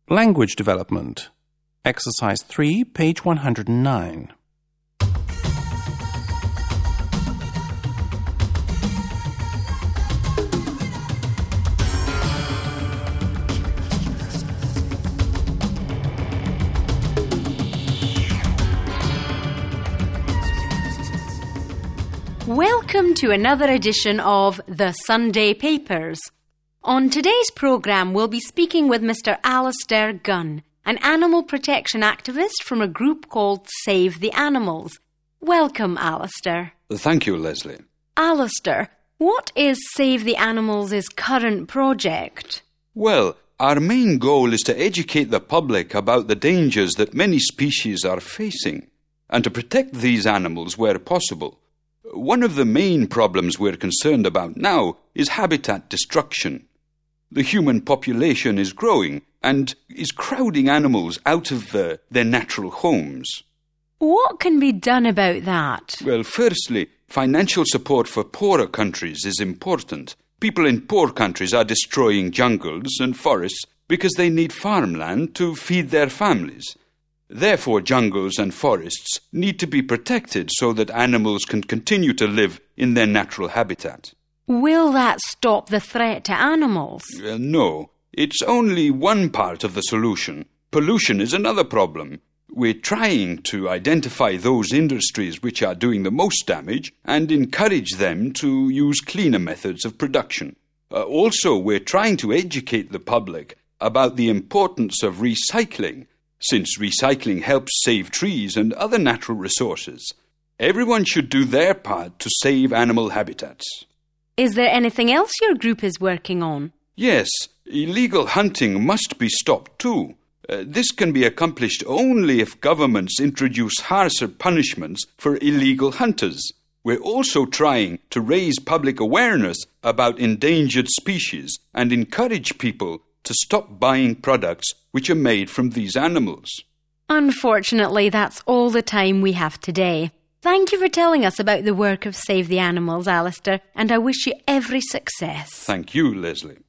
Language Development. Exercise 3, page 109. Welcome to another edition of The Sunday Papers. On today's programme, we'll be speaking with Mr. Alistair Gunn, an animal protection activist from a group called Save the Animals. Welcome, Alistair. Thank you, Leslie. Alistair, what is Save the Animals' current project? Well, our main goal is to educate the public about the dangers that many species are facing and to protect these animals where possible. One of the main problems we're concerned about now is habitat destruction. The human population is growing and is crowding animals out of their natural homes. What can be done about that? Well, firstly, financial support for poorer countries is important. People in poor countries are destroying jungles and forests because they need farmland to feed their families. Therefore, jungles and forests need to be protected so that animals can continue to live in their natural habitat. Will that stop the threat to animals? No, it's only one part of the solution. Pollution is another problem. We're trying to identify those industries which are doing the most damage and encourage them to use cleaner methods of production. Also, we're trying to educate the public about the importance of recycling, since recycling helps save trees and other natural resources. Everyone should do their part to save animal habitats. Is there anything else your group is working on? Yes, illegal hunting must be stopped too. This can be accomplished only if governments introduce harsher punishments for illegal hunters. We're also trying to raise public awareness about endangered species and encourage people to stop buying products which are made from these animals. Unfortunately, that's all the time we have today. Thank you for telling us about the work of Save the Animals, Alistair, and I wish you every success. Thank you, Leslie.